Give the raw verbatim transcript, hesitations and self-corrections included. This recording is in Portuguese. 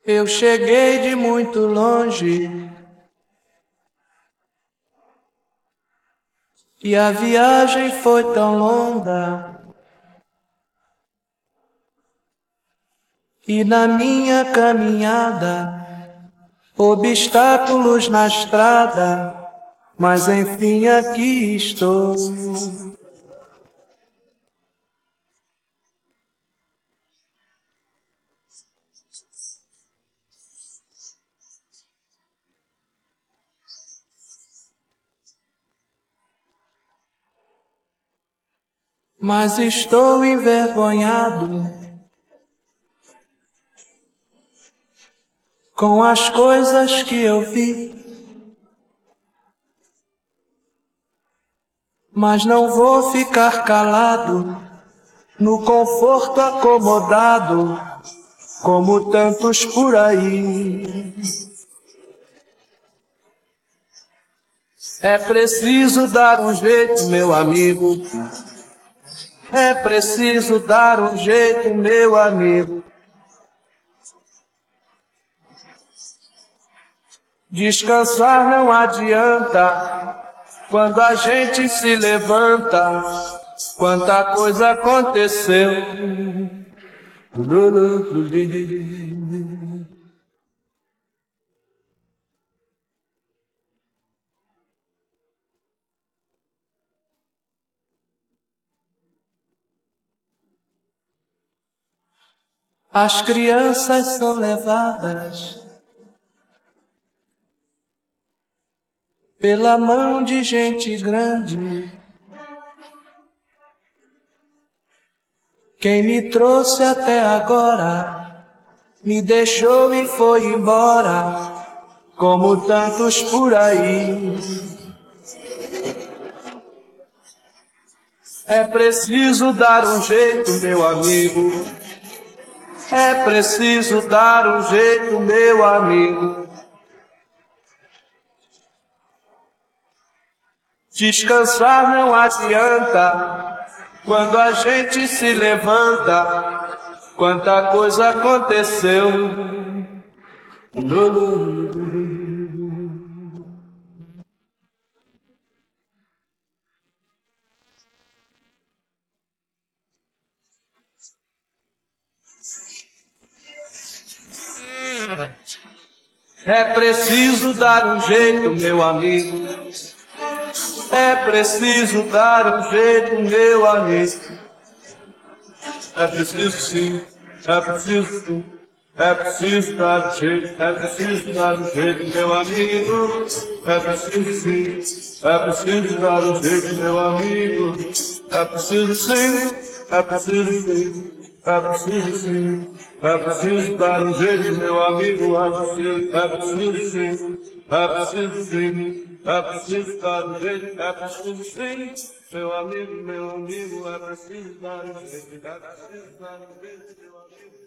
Eu cheguei de muito longe e a viagem foi tão longa, e na minha caminhada obstáculos na estrada, mas enfim aqui estou. Mas estou envergonhado com as coisas que eu vi, mas não vou ficar calado no conforto acomodado como tantos por aí. É preciso dar um jeito, meu amigo. É preciso dar um jeito, meu amigo. Descansar não adianta quando a gente se levanta. Quanta coisa aconteceu. As crianças são levadas pela mão de gente grande. Quem me trouxe até agora me deixou e foi embora, como tantos por aí. É preciso dar um jeito, meu amigo. É preciso dar um jeito, meu amigo. Descansar não adianta quando a gente se levanta. Quanta coisa aconteceu. É preciso dar um jeito, meu amigo. É preciso dar um jeito, meu amigo. É preciso sim, é preciso sim. É preciso dar um jeito, é preciso dar um jeito, meu amigo. É preciso sim, é preciso dar um jeito, meu amigo. É preciso sim, é preciso sim, é preciso sim. É preciso dar um jeito, meu amigo. É preciso, é preciso sim, é preciso sim. É preciso dar um jeito, é preciso sim. Meu amigo, meu amigo, é preciso dar um jeito, é preciso dar um jeito, meu amigo.